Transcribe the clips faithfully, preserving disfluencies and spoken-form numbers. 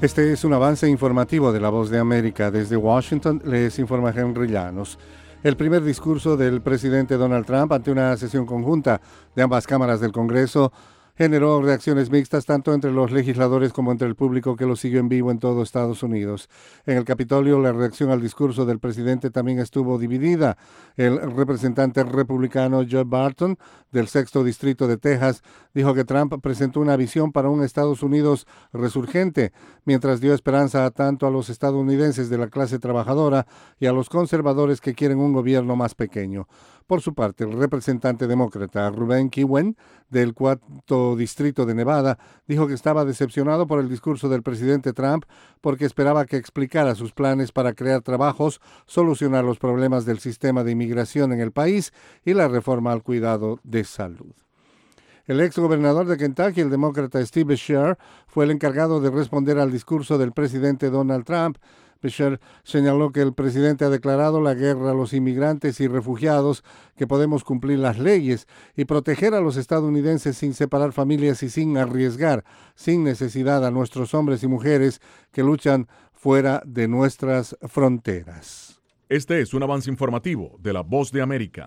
Este es un avance informativo de La Voz de América. Desde Washington les informa Henry Llanos. El primer discurso del presidente Donald Trump ante una sesión conjunta de ambas cámaras del Congreso generó reacciones mixtas tanto entre los legisladores como entre el público que lo siguió en vivo en todo Estados Unidos. En el Capitolio, la reacción al discurso del presidente también estuvo dividida. El representante republicano Joe Barton, del sexto distrito de Texas, dijo que Trump presentó una visión para un Estados Unidos resurgente, mientras dio esperanza tanto a los estadounidenses de la clase trabajadora y a los conservadores que quieren un gobierno más pequeño. Por su parte, el representante demócrata Rubén Kihuen, del cuarto distrito de Nevada, dijo que estaba decepcionado por el discurso del presidente Trump porque esperaba que explicara sus planes para crear trabajos, solucionar los problemas del sistema de inmigración en el país y la reforma al cuidado de salud. El ex gobernador de Kentucky, el demócrata Steve Beshear, fue el encargado de responder al discurso del presidente Donald Trump. Beshear señaló que el presidente ha declarado la guerra a los inmigrantes y refugiados, que podemos cumplir las leyes y proteger a los estadounidenses sin separar familias y sin arriesgar, sin necesidad, a nuestros hombres y mujeres que luchan fuera de nuestras fronteras. Este es un avance informativo de La Voz de América.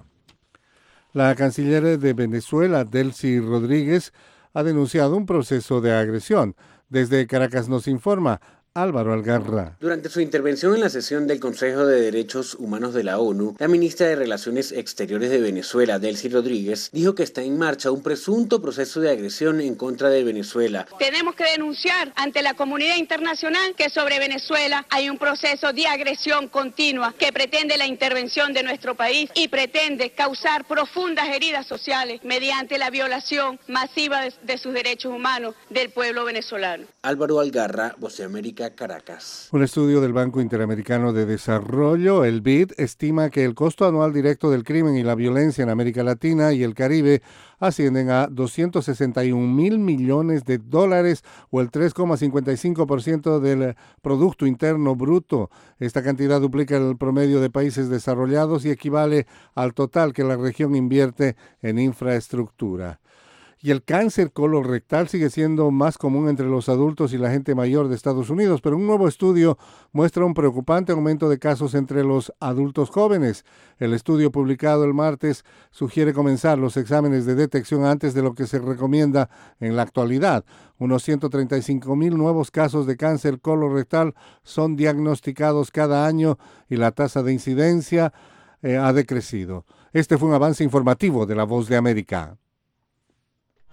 La canciller de Venezuela, Delcy Rodríguez, ha denunciado un proceso de agresión. Desde Caracas nos informa Álvaro Algarra. Durante su intervención en la sesión del Consejo de Derechos Humanos de la ONU, la ministra de Relaciones Exteriores de Venezuela, Delcy Rodríguez, dijo que está en marcha un presunto proceso de agresión en contra de Venezuela. Tenemos que denunciar ante la comunidad internacional que sobre Venezuela hay un proceso de agresión continua que pretende la intervención de nuestro país y pretende causar profundas heridas sociales mediante la violación masiva de, de sus derechos humanos del pueblo venezolano. Álvaro Algarra, Voz de América, Caracas. Un estudio del Banco Interamericano de Desarrollo, el B I D, estima que el costo anual directo del crimen y la violencia en América Latina y el Caribe ascienden a doscientos sesenta y un mil millones de dólares o el tres coma cincuenta y cinco por ciento del Producto Interno Bruto. Esta cantidad duplica el promedio de países desarrollados y equivale al total que la región invierte en infraestructura. Y el cáncer colorectal sigue siendo más común entre los adultos y la gente mayor de Estados Unidos, pero un nuevo estudio muestra un preocupante aumento de casos entre los adultos jóvenes. El estudio publicado el martes sugiere comenzar los exámenes de detección antes de lo que se recomienda en la actualidad. Unos ciento treinta y cinco mil nuevos casos de cáncer colorectal son diagnosticados cada año y la tasa de incidencia eh, ha decrecido. Este fue un avance informativo de La Voz de América.